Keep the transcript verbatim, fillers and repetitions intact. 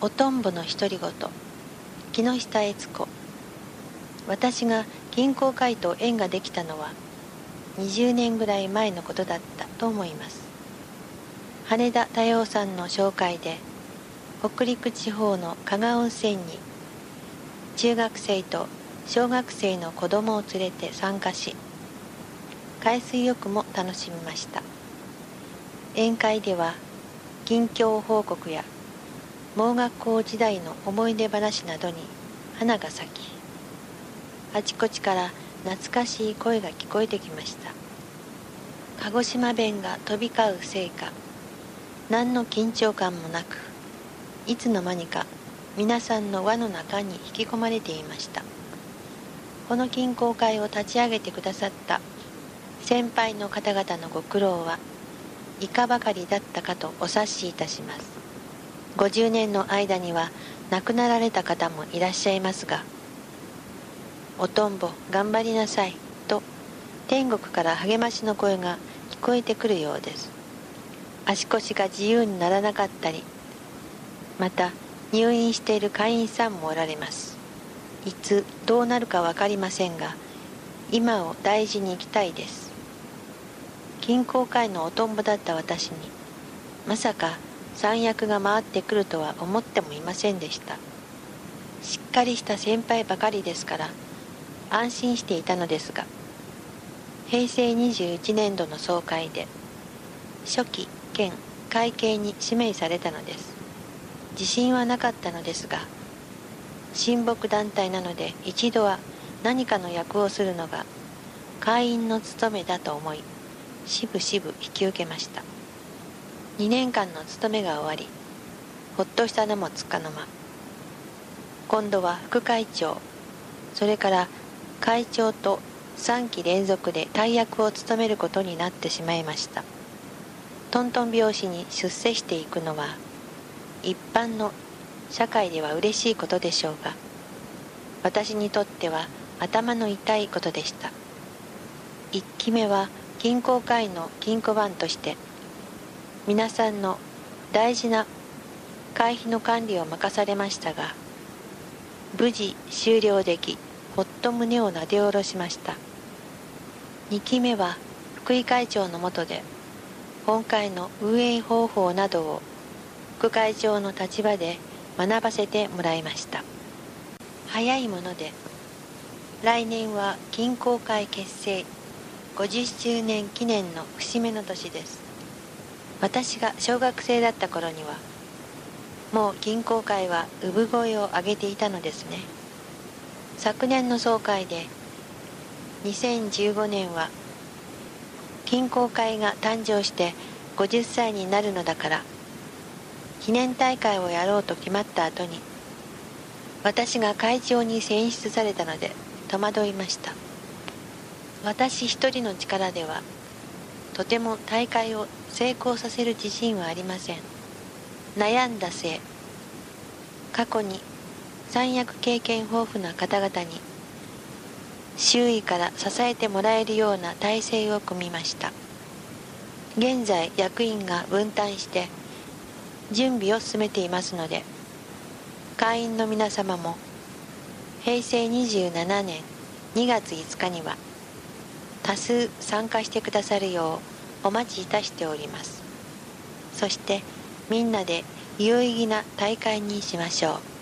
おとんぼの独り言。木下悦子。私が銀行会と縁ができたのはにじゅうねんぐらい前のことだったと思います。羽田多様さんの紹介で北陸地方の加賀温泉に中学生と小学生の子供を連れて参加し、海水浴も楽しみました。宴会では近況報告や盲学校時代の思い出話などに花が咲き、あちこちから懐かしい声が聞こえてきました。鹿児島弁が飛び交うせいか、何の緊張感もなく、いつの間にか皆さんの輪の中に引き込まれていました。この金工会を立ち上げてくださった先輩の方々のご苦労はいかばかりだったかとお察しいたします。ごじゅうねんの間には亡くなられた方もいらっしゃいますが、おとんぼ頑張りなさいと天国から励ましの声が聞こえてくるようです。足腰が自由にならなかったり、また入院している会員さんもおられます。いつどうなるか分かりませんが、今を大事に生きたいです。金工会のおとんぼだった私に、まさか三役が回ってくるとは思ってもいませんでした。しっかりした先輩ばかりですから安心していたのですが、へいせいにじゅういちねんどの総会で書記兼会計に指名されたのです。自信はなかったのですが、親睦団体なので一度は何かの役をするのが会員の務めだと思い、しぶしぶ引き受けました。にねんかんの勤めが終わり、ほっとしたのもつかの間、今度は副会長、それから会長とさんき連続で大役を務めることになってしまいました。トントン拍子に出世していくのは一般の社会では嬉しいことでしょうが、私にとっては頭の痛いことでした。いっきめは銀行会の金庫番として皆さんの大事な会費の管理を任されましたが、無事終了でき、ほっと胸をなで下ろしました。にきめは福井会長の下で本会の運営方法などを副会長の立場で学ばせてもらいました。早いもので来年は金工会結成ごじゅっしゅうねん記念の節目の年です。私が小学生だった頃にはもう銀行会は産声を上げていたのですね。昨年の総会でにせんじゅうごねんは金工会が誕生してごじゅっさいになるのだから記念大会をやろうと決まった後に、私が会長に選出されたので戸惑いました。私一人の力ではとても大会を成功させる自信はありません。悩んだ末、過去に三役経験豊富な方々に周囲から支えてもらえるような体制を組みました。現在役員が分担して準備を進めていますので、会員の皆様もへいせいにじゅうななねんにがついつかには多数参加してくださるようお待ちいたしております。そしてみんなで有意義な大会にしましょう。